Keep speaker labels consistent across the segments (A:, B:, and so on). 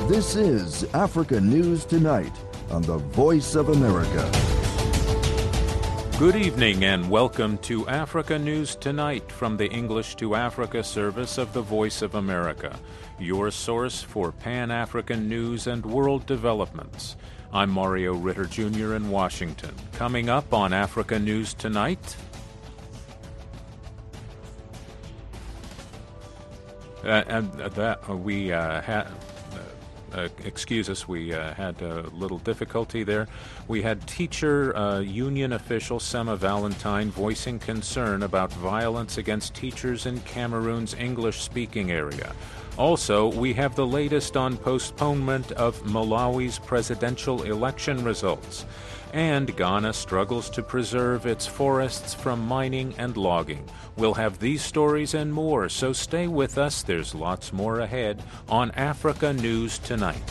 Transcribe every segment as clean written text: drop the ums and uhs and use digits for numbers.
A: This is Africa News Tonight on the Voice of America.
B: Good evening and welcome to Africa News Tonight from the English to Africa service of the Voice of America, your source for Pan-African news and world developments. I'm Mario Ritter Jr. in Washington. Coming up on Africa News Tonight... excuse us, we had a little difficulty there. We had teacher union official Sema Valentine voicing concern about violence against teachers in Cameroon's English-speaking area. Also, we have the latest on postponement of Malawi's presidential election results. And Ghana struggles to preserve its forests from mining and logging. We'll have these stories and more, so stay with us. There's lots more ahead on Africa News Tonight.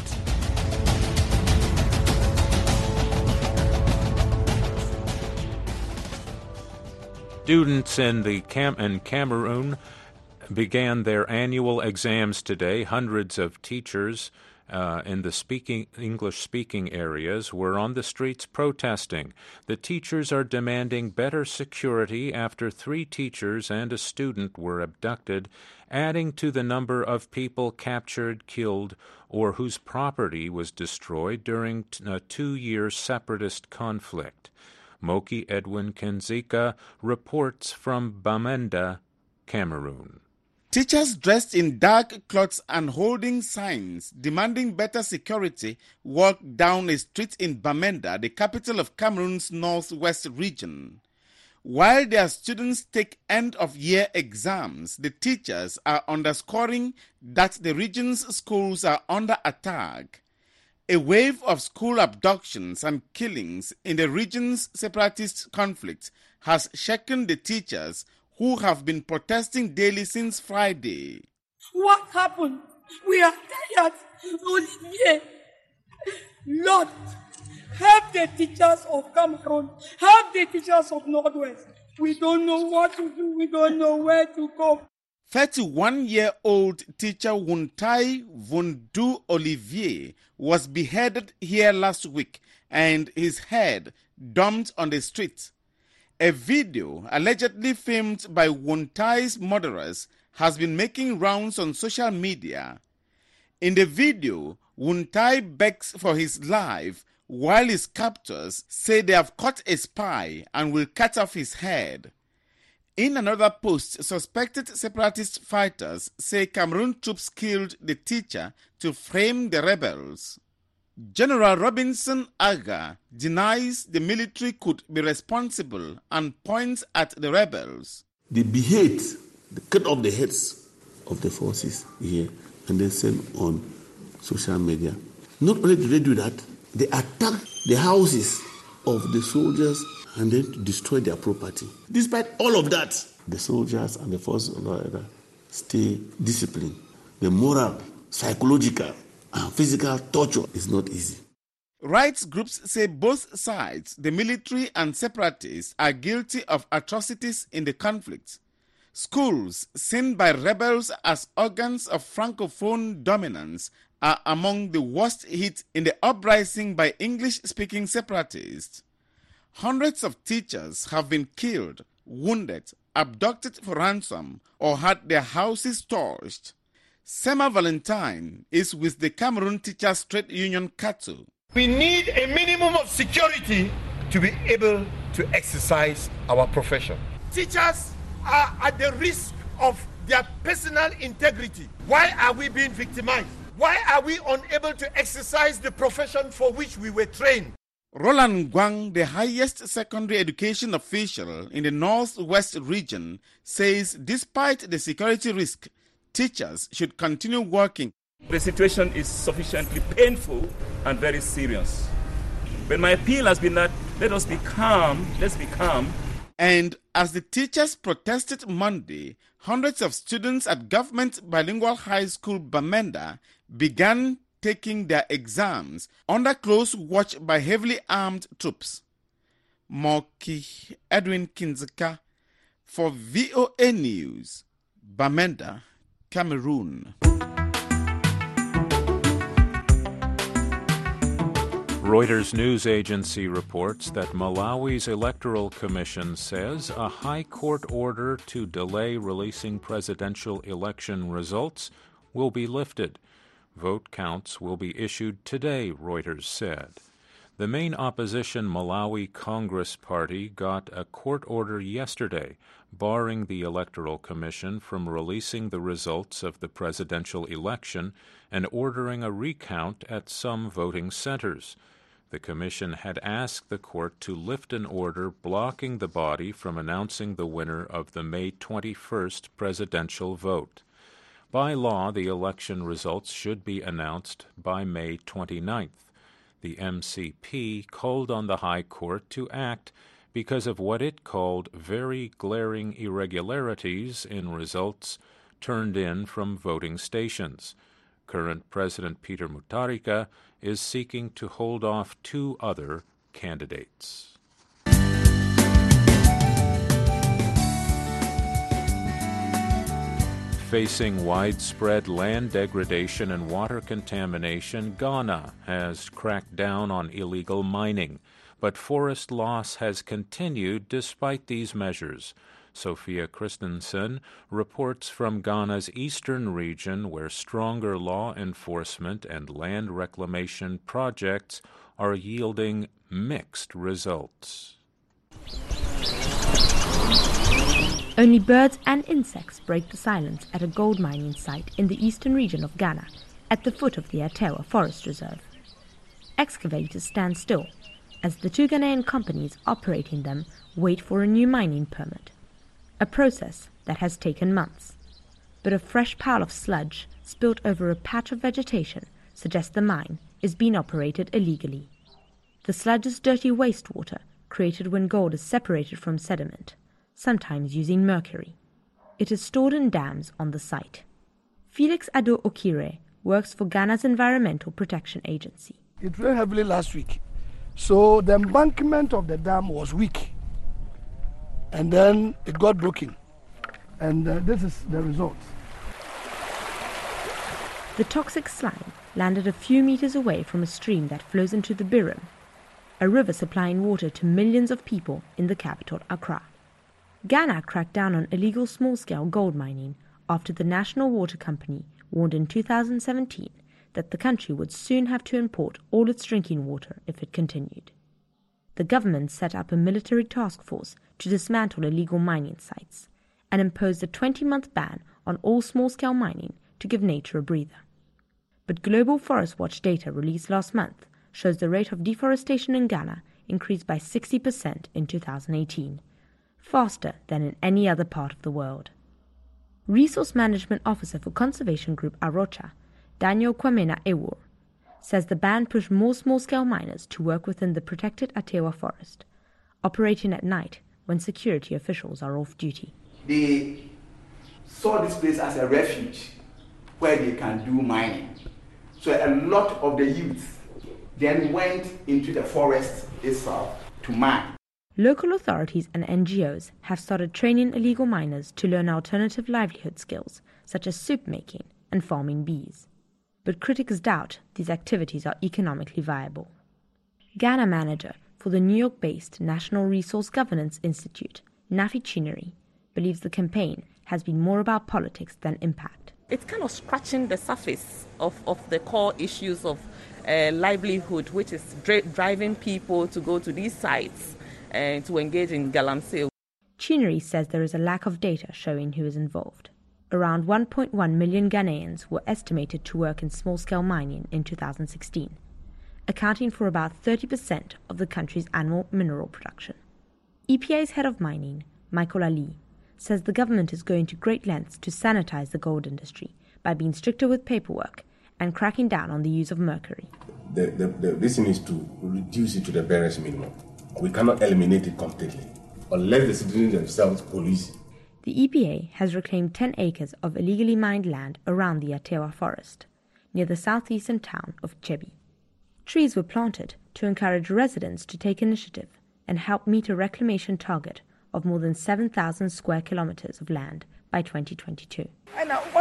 B: Students in Cameroon began their annual exams today. Hundreds of teachers in the English-speaking areas were on the streets protesting. The teachers are demanding better security after 3 teachers and a student were abducted, adding to the number of people captured, killed, or whose property was destroyed during a 2-year separatist conflict. Moki Edwin Kenzika reports from Bamenda, Cameroon.
C: Teachers dressed in dark clothes and holding signs demanding better security walked down a street in Bamenda, the capital of Cameroon's northwest region. While their students take end-of-year exams, the teachers are underscoring that the region's schools are under attack. A wave of school abductions and killings in the region's separatist conflict has shaken the teachers who have been protesting daily since Friday.
D: What happened? We are tired, Olivier. Lord, help the teachers of Cameroon, help the teachers of Northwest. We don't know what to do, we don't know where to go.
C: 31-year-old teacher Wuntai Vundu Olivier was beheaded here last week and his head dumped on the street. A video allegedly filmed by Wuntai's murderers has been making rounds on social media. In the video, Wuntai begs for his life while his captors say they have caught a spy and will cut off his head. In another post, suspected separatist fighters say Cameroon troops killed the teacher to frame the rebels. General Robinson Aga denies the military could be responsible and points at the rebels.
E: They behead, they cut off the heads of the forces here and then send on social media. Not only do they do that, they attack the houses of the soldiers and then destroy their property. Despite all of that, the soldiers and the forces stay disciplined. The moral, psychological, and physical torture is not easy.
C: Rights groups say both sides, the military and separatists, are guilty of atrocities in the conflict. Schools, seen by rebels as organs of Francophone dominance, are among the worst hit in the uprising by English-speaking separatists. Hundreds of teachers have been killed, wounded, abducted for ransom, or had their houses torched. Sema Valentine is with the Cameroon Teachers Trade Union CATU.
F: We need a minimum of security to be able to exercise our profession. Teachers are at the risk of their personal integrity. Why are we being victimized? Why are we unable to exercise the profession for which we were trained?
C: Roland Gwang, the highest secondary education official in the northwest region, says despite the security risk, teachers should continue working.
G: The situation is sufficiently painful and very serious. But my appeal has been that let us be calm, let's be calm.
C: And as the teachers protested Monday, hundreds of students at Government Bilingual High School Bamenda began taking their exams under close watch by heavily armed troops. Moki Edwin Kinzika for VOA News, Bamenda, Cameroon.
B: Reuters news agency reports that Malawi's Electoral Commission says a high court order to delay releasing presidential election results will be lifted. Vote counts will be issued today, Reuters said. The main opposition Malawi Congress Party got a court order yesterday barring the Electoral Commission from releasing the results of the presidential election and ordering a recount at some voting centers. The commission had asked the court to lift an order blocking the body from announcing the winner of the May 21st presidential vote. By law, the election results should be announced by May 29th. The MCP called on the High Court to act because of what it called very glaring irregularities in results turned in from voting stations. Current President Peter Mutharika is seeking to hold off two other candidates. Facing widespread land degradation and water contamination, Ghana has cracked down on illegal mining, but forest loss has continued despite these measures. Sophia Christensen reports from Ghana's eastern region, where stronger law enforcement and land reclamation projects are yielding mixed results.
H: Only birds and insects break the silence at a gold mining site in the eastern region of Ghana, at the foot of the Atewa Forest Reserve. Excavators stand still as the two Ghanaian companies operating them wait for a new mining permit, a process that has taken months. But a fresh pile of sludge spilt over a patch of vegetation suggests the mine is being operated illegally. The sludge is dirty wastewater created when gold is separated from sediment, sometimes using mercury. It is stored in dams on the site. Felix Ado-Okire works for Ghana's Environmental Protection Agency.
I: It rained heavily last week, so the embankment of the dam was weak, and then it got broken, and this is the result.
H: The toxic slime landed a few meters away from a stream that flows into the Birim, a river supplying water to millions of people in the capital, Accra. Ghana cracked down on illegal small-scale gold mining after the National Water Company warned in 2017 that the country would soon have to import all its drinking water if it continued. The government set up a military task force to dismantle illegal mining sites and imposed a 20-month ban on all small-scale mining to give nature a breather. But Global Forest Watch data released last month shows the rate of deforestation in Ghana increased by 60% in 2018. Faster than in any other part of the world. Resource Management Officer for conservation group Arocha, Daniel Kwamena Ewur, says the ban pushed more small-scale miners to work within the protected Atewa forest, operating at night when security officials are off duty.
J: They saw this place as a refuge where they can do mining. So a lot of the youth then went into the forest itself to mine.
H: Local authorities and NGOs have started training illegal miners to learn alternative livelihood skills such as soup making and farming bees. But critics doubt these activities are economically viable. Ghana manager for the New York-based National Resource Governance Institute, Nafi Chinery, believes the campaign has been more about politics than impact.
K: It's kind of scratching the surface of the core issues of livelihood, which is driving people to go to these sites and to engage in galamsey.
H: Chinery says there is a lack of data showing who is involved. Around 1.1 million Ghanaians were estimated to work in small-scale mining in 2016, accounting for about 30% of the country's annual mineral production. EPA's head of mining, Michael Ali, says the government is going to great lengths to sanitize the gold industry by being stricter with paperwork and cracking down on the use of mercury.
L: The reason is to reduce it to the barest minimum. We cannot eliminate it completely, unless the citizens themselves police.
H: The EPA has reclaimed 10 acres of illegally mined land around the Atewa forest, near the southeastern town of Chebi. Trees were planted to encourage residents to take initiative and help meet a reclamation target of more than 7,000 square kilometers of land by 2022.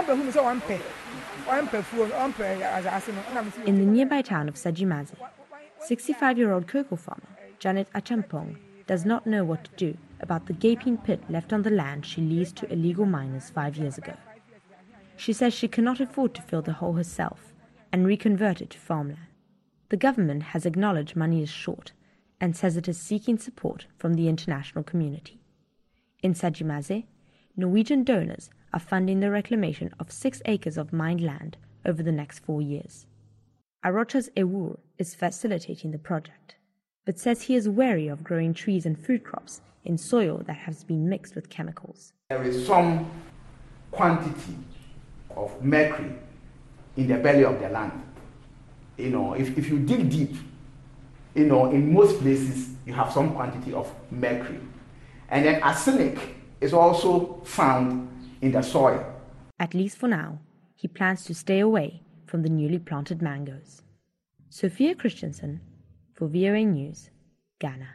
H: In the nearby town of Sajimazi, 65-year-old cocoa farmer Janet Achampong does not know what to do about the gaping pit left on the land she leased to illegal miners 5 years ago. She says she cannot afford to fill the hole herself and reconvert it to farmland. The government has acknowledged money is short and says it is seeking support from the international community. In Sajimaze, Norwegian donors are funding the reclamation of 6 acres of mined land over the next 4 years. Arochas Ewur is facilitating the project, but says he is wary of growing trees and food crops in soil that has been mixed with chemicals.
J: There is some quantity of mercury in the belly of the land. If you dig deep, in most places you have some quantity of mercury. And then arsenic is also found in the soil.
H: At least for now, he plans to stay away from the newly planted mangoes. Sophia Christensen for VOA News, Ghana.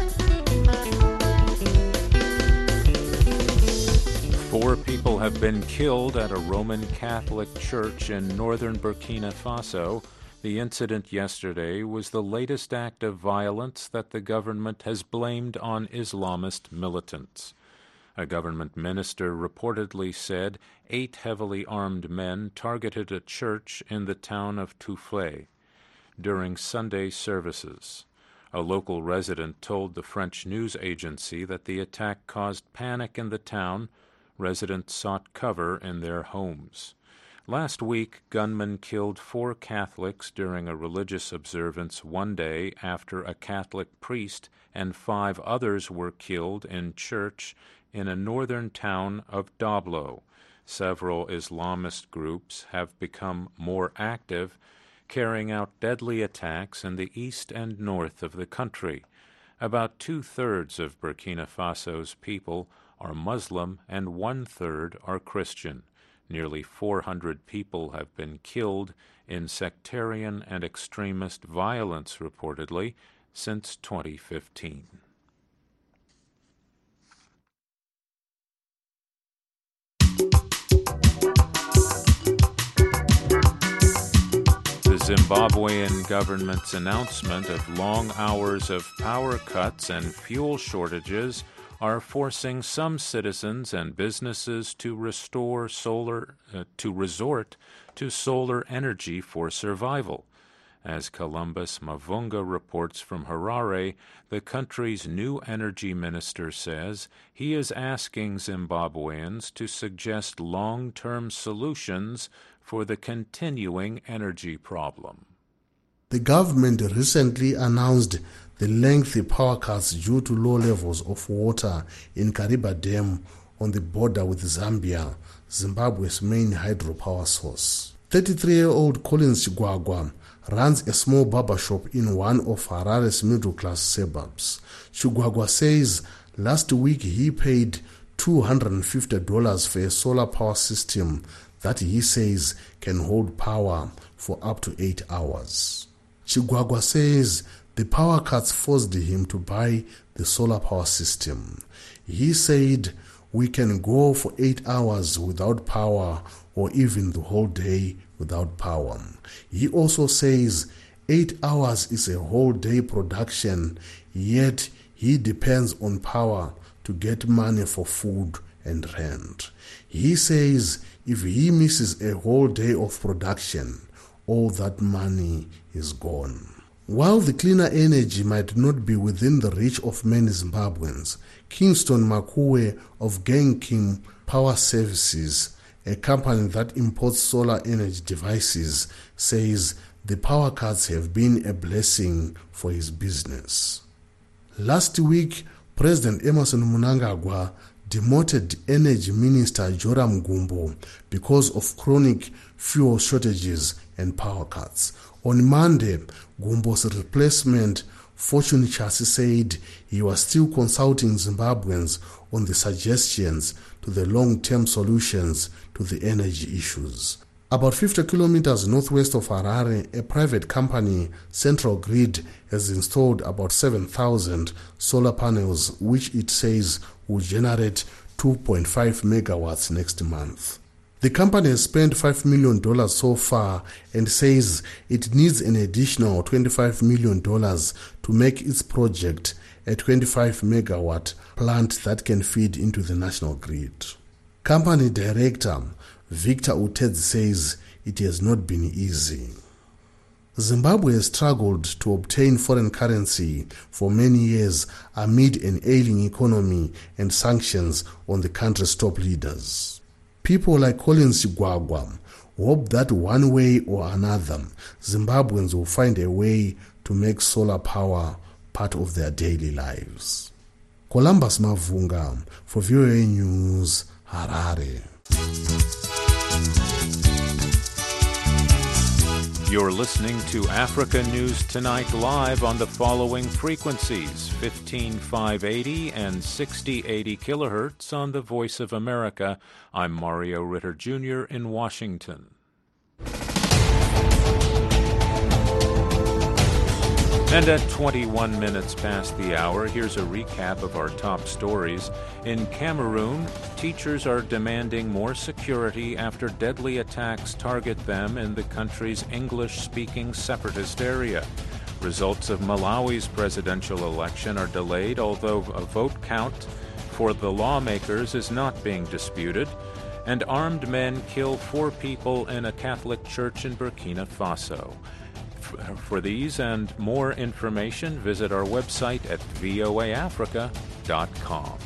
B: 4 people have been killed at a Roman Catholic church in northern Burkina Faso. The incident yesterday was the latest act of violence that the government has blamed on Islamist militants. A government minister reportedly said 8 heavily armed men targeted a church in the town of Touflé during Sunday services. A local resident told the French news agency that the attack caused panic in the town. Residents sought cover in their homes. Last week, gunmen killed 4 Catholics during a religious observance one day after a Catholic priest and 5 others were killed in church in a northern town of Doblo. Several Islamist groups have become more active, carrying out deadly attacks in the east and north of the country. About 2/3 of Burkina Faso's people are Muslim and 1/3 are Christian. Nearly 400 people have been killed in sectarian and extremist violence, reportedly, since 2015. The Zimbabwean government's announcement of long hours of power cuts and fuel shortages are forcing some citizens and businesses to resort to solar energy for survival. As Columbus Mavunga reports from Harare, the country's new energy minister says he is asking Zimbabweans to suggest long-term solutions for the continuing energy problem.
M: The government recently announced the lengthy power cuts due to low levels of water in Kariba Dam on the border with Zambia, Zimbabwe's main hydropower source. 33-year-old Collins Chigwagwa runs a small barber shop in one of Harare's middle-class suburbs. Chigwagwa says last week he paid $250 for a solar power system that he says can hold power for up to 8 hours. Chigwagwa says the power cuts forced him to buy the solar power system. He said, "We can go for 8 hours without power or even the whole day without power." He also says 8 hours is a whole day production, yet he depends on power to get money for food and rent. He says if he misses a whole day of production, all that money is gone. While the cleaner energy might not be within the reach of many Zimbabweans, Kingston Makuwe of Genkim Power Services, a company that imports solar energy devices, says the power cuts have been a blessing for his business. Last week, President Emmerson Mnangagwa demoted Energy Minister Joram Gumbo because of chronic fuel shortages and power cuts. On Monday, Gumbo's replacement, Fortune Chassis, said he was still consulting Zimbabweans on the suggestions to the long-term solutions to the energy issues. About 50 kilometers northwest of Harare, a private company, Central Grid, has installed about 7,000 solar panels, which it says will generate 2.5 megawatts next month. The The company has spent $5 million so far and says it needs an additional $25 million to make its project a 25 megawatt plant that can feed into the national grid. Company director Victor Utedzi says it has not been easy. Zimbabwe has struggled to obtain foreign currency for many years amid an ailing economy and sanctions on the country's top leaders. People like Collins Chigwagwa hope that one way or another, Zimbabweans will find a way to make solar power part of their daily lives. Columbus Mavunga for VOA News, Harare.
B: You're listening to Africa News Tonight live on the following frequencies: 15580 and 6080 kilohertz on the Voice of America. I'm Mario Ritter Jr. in Washington. And at 21 minutes past the hour, here's a recap of our top stories. In Cameroon, teachers are demanding more security after deadly attacks target them in the country's English-speaking separatist area. Results of Malawi's presidential election are delayed, although a vote count for the lawmakers is not being disputed. And armed men kill 4 people in a Catholic church in Burkina Faso. For these and more information, visit our website at voaafrica.com.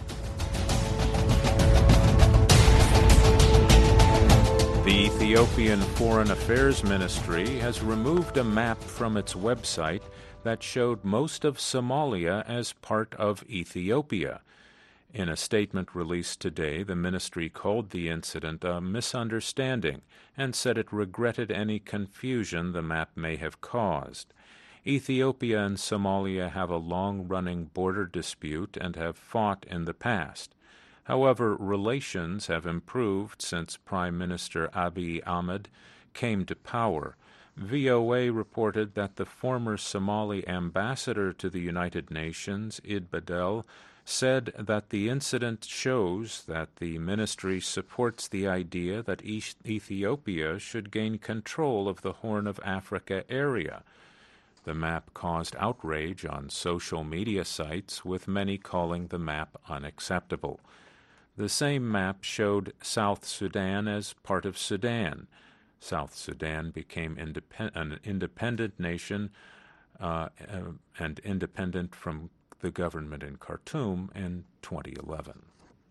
B: The Ethiopian Foreign Affairs Ministry has removed a map from its website that showed most of Somalia as part of Ethiopia. In a statement released today, the ministry called the incident a misunderstanding and said it regretted any confusion the map may have caused. Ethiopia and Somalia have a long-running border dispute and have fought in the past. However, relations have improved since Prime Minister Abiy Ahmed came to power. VOA reported that the former Somali ambassador to the United Nations, Id Badel, said that the incident shows that the ministry supports the idea that Ethiopia should gain control of the Horn of Africa area. The map caused outrage on social media sites, with many calling the map unacceptable. The same map showed South Sudan as part of Sudan. South Sudan became an independent nation and independent from the government in Khartoum in 2011.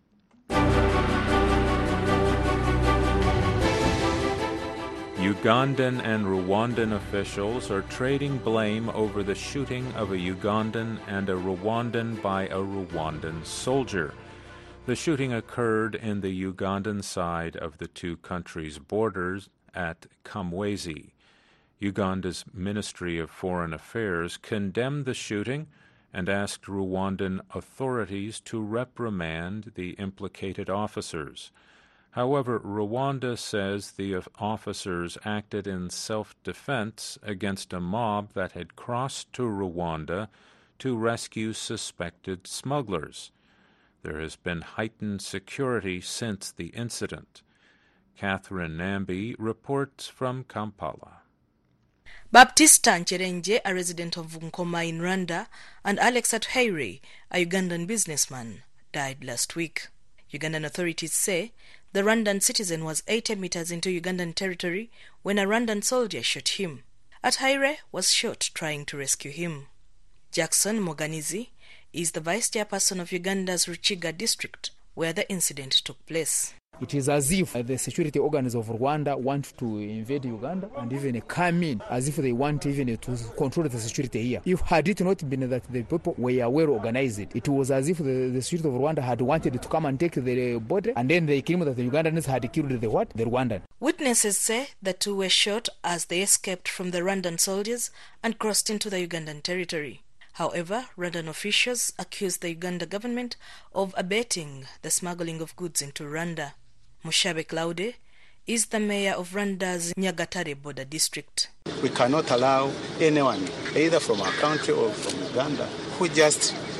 B: Ugandan and Rwandan officials are trading blame over the shooting of a Ugandan and a Rwandan by a Rwandan soldier. The shooting occurred in the Ugandan side of the two countries' borders at Kamwezi. Uganda's Ministry of Foreign Affairs condemned the shooting and asked Rwandan authorities to reprimand the implicated officers. However, Rwanda says the officers acted in self-defense against a mob that had crossed to Rwanda to rescue suspected smugglers. There has been heightened security since the incident. Catherine Nambi reports from Kampala.
N: Baptista Ncherenje, a resident of Nkoma in Rwanda, and Alex Atuhaire, a Ugandan businessman, died last week. Ugandan authorities say the Rwandan citizen was 80 meters into Ugandan territory when a Rwandan soldier shot him. Atuhaire was shot trying to rescue him. Jackson Moganizi is the vice chairperson of Uganda's Ruchiga district, where the incident took place.
O: It is as if the security organs of Rwanda want to invade Uganda and even come in, as if they want even to control the security here. If had it not been that the people were well organized, it was as if the security of Rwanda had wanted to come and take the border, and then they claimed that the Ugandans had killed the Rwandan.
N: Witnesses say the two were shot as they escaped from the Rwandan soldiers and crossed into the Ugandan territory. However, Rwandan officials accused the Uganda government of abetting the smuggling of goods into Rwanda. Mushabe Claude is the mayor of Rwanda's Nyagatare border district.
P: We cannot allow anyone, either from our country or from Uganda, who just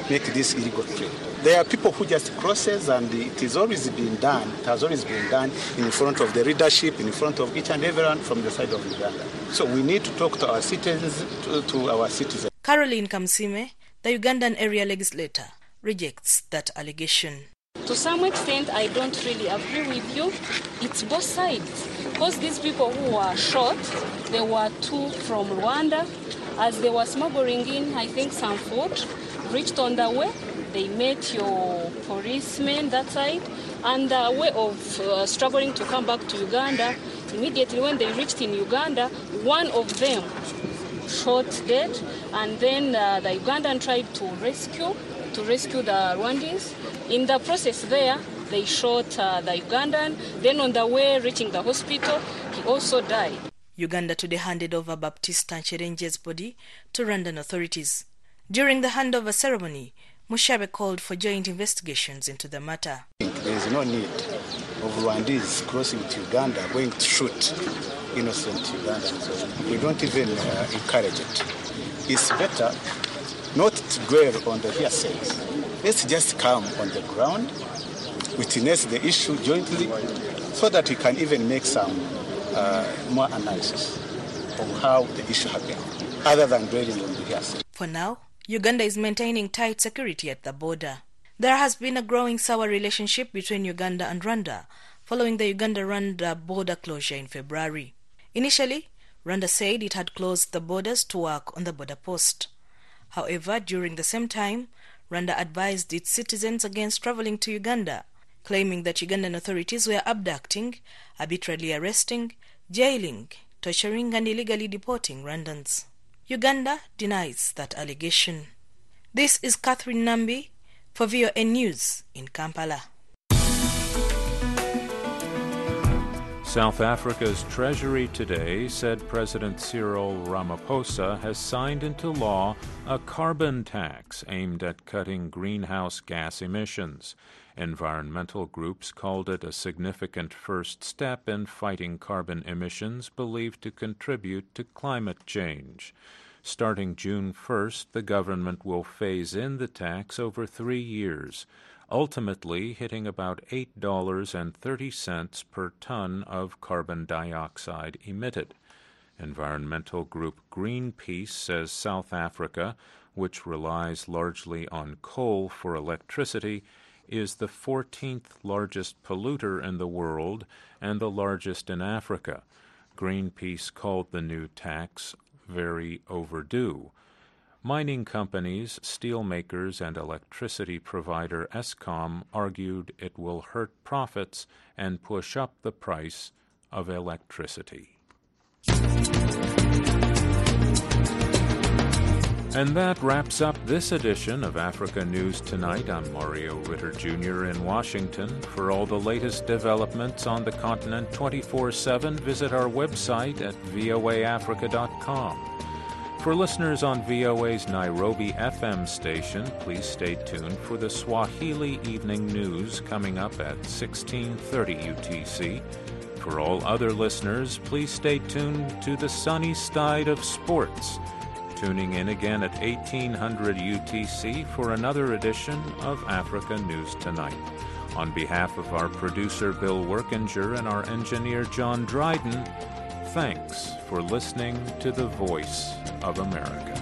P: make this illegal trade. There are people who just crosses, and it has always been done. It has always been done in front of the leadership, in front of each and everyone from the side of Uganda. So we need to talk to our citizens,
N: Caroline Kamsime, the Ugandan area legislator, rejects that allegation.
Q: To some extent, I don't really agree with you. It's both sides. Because these people who were shot, there were 2 from Rwanda. As they were smuggling in, I think, some food, reached on the way. They met your policemen that side. And the way of struggling to come back to Uganda, immediately when they reached in Uganda, one of them shot dead. And then the Ugandan tried to rescue the Rwandans. In the process there, they shot the Ugandan. Then on the way reaching the hospital, he also died.
N: Uganda today handed over Baptista Ncherenje's body to Rwandan authorities. During the handover ceremony, Mushabe called for joint investigations into the matter.
P: There is no need of Rwandese crossing to Uganda going to shoot innocent Ugandans. So we don't even encourage it. It's better not to dwell on the hearsays. Let's just come on the ground, witness the issue jointly, so that we can even make some more analysis of how the issue happened, other than dwelling on the hearsay.
N: For now, Uganda is maintaining tight security at the border. There has been a growing sour relationship between Uganda and Rwanda following the Uganda-Rwanda border closure in February. Initially, Rwanda said it had closed the borders to work on the border post. However, during the same time, Rwanda advised its citizens against traveling to Uganda, claiming that Ugandan authorities were abducting, arbitrarily arresting, jailing, torturing and illegally deporting Rwandans. Uganda denies that allegation. This is Catherine Nambi for VOA News in Kampala.
B: South Africa's Treasury today said President Cyril Ramaphosa has signed into law a carbon tax aimed at cutting greenhouse gas emissions. Environmental groups called it a significant first step in fighting carbon emissions believed to contribute to climate change. Starting June 1st, the government will phase in the tax over 3 years, ultimately hitting about $8.30 per ton of carbon dioxide emitted. Environmental group Greenpeace says South Africa, which relies largely on coal for electricity, is the 14th largest polluter in the world and the largest in Africa. Greenpeace called the new tax very overdue. Mining companies, steelmakers, and electricity provider Eskom argued it will hurt profits and push up the price of electricity. And that wraps up this edition of Africa News Tonight. I'm Mario Ritter Jr. in Washington. For all the latest developments on the continent 24/7, visit our website at voaafrica.com. For listeners on VOA's Nairobi FM station, please stay tuned for the Swahili Evening News coming up at 1630 UTC. For all other listeners, please stay tuned to the sunny side of sports. Tuning in again at 1800 UTC for another edition of Africa News Tonight. On behalf of our producer Bill Workinger and our engineer John Dryden, thanks for listening to the Voice of America.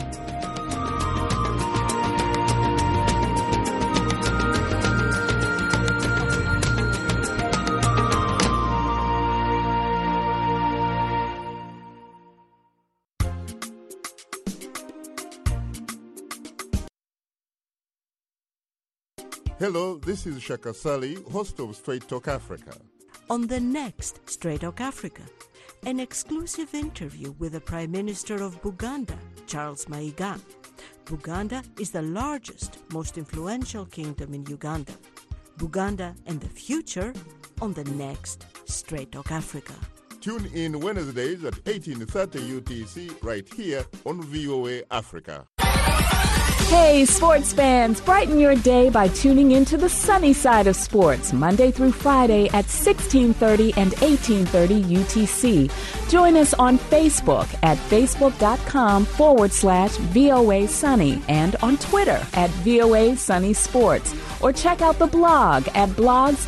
R: Hello, this is Shaka Sali, host of Straight Talk Africa.
S: On the next Straight Talk Africa, an exclusive interview with the Prime Minister of Buganda, Charles Mayiga. Buganda is the largest, most influential kingdom in Uganda. Buganda and the future on the next Straight Talk Africa.
R: Tune in Wednesdays at 1830 UTC right here on VOA Africa.
T: Hey, sports fans, brighten your day by tuning into the sunny side of sports, Monday through Friday at 16:30 and 18:30 UTC. Join us on Facebook at facebook.com/VOA Sunny and on Twitter at VOA Sunny Sports. Or check out the blog at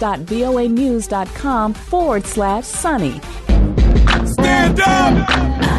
T: blogs.voanews.com/sunny.
U: Stand up!